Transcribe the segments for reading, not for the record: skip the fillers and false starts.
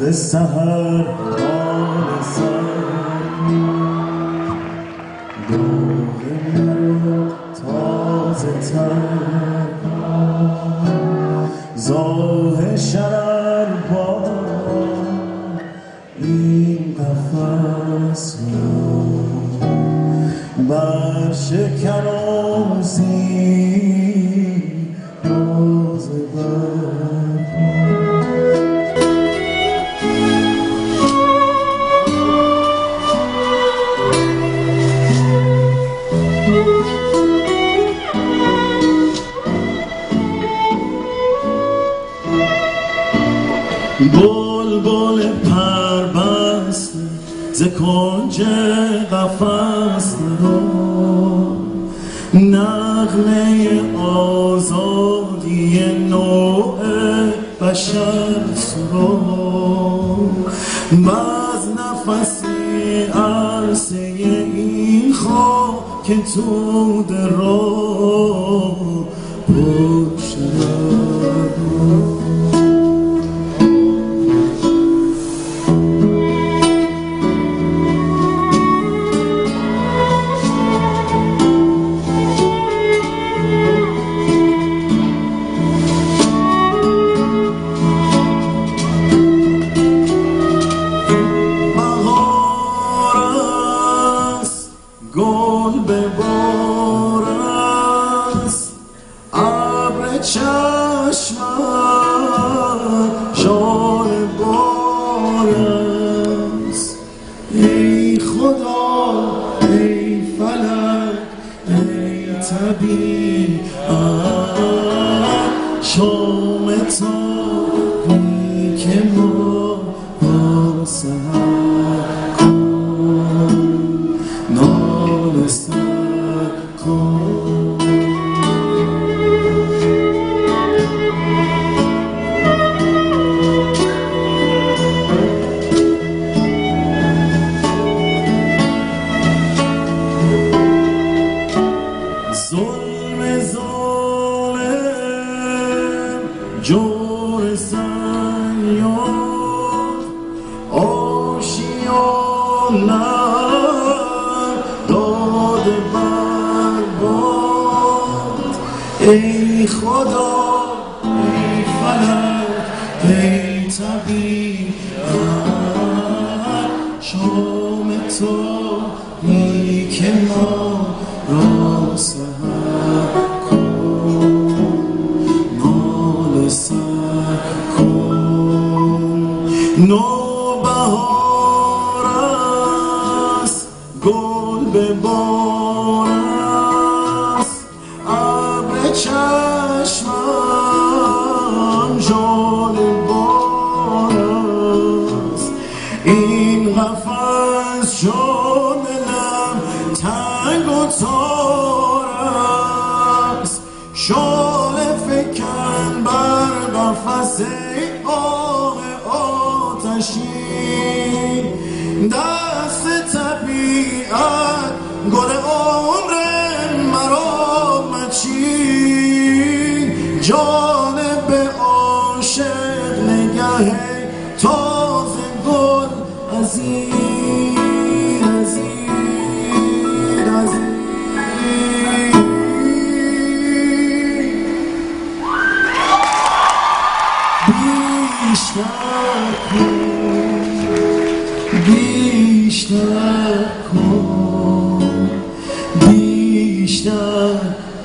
سحر آن سر داغ مرا تازه تر زاه شرر با این قفس رو بر شکنم زیر باز بلبل پربسته ز کنج قفس رو نغمه آزادی نوع بشر رو باز نفسی عرصه این خاک تو درو پشت رو گل به بار است ابر چشمت جان بار است ای خدا ای فلک ای طبیعت شام تابی که ما با سحر ظلم ظالم جور سیاد آشیانه داد برباد ای خدا ای فلک ای طبیعت شام تو ای که ما را سحر کن ناله سر کن نوبهار است گل به بار است ابر چشمم جان بار است این قفس جان دلم تنگ و تار است شعله فکن بر قفس آه آتشین دست طبیعت گل عمر مرا مچین جان به عاشق نگه تازه گل عزیز عزیز عزیز بیشتر کن بیشتر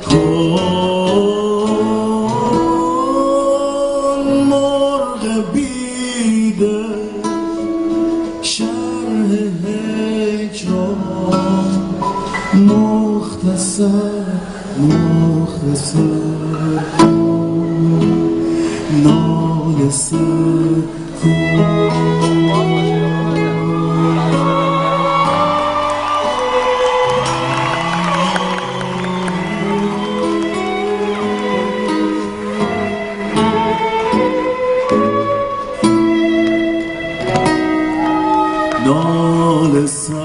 کن مرغ بیده شرح هجران مختصر کن ناله سر کن ناله سر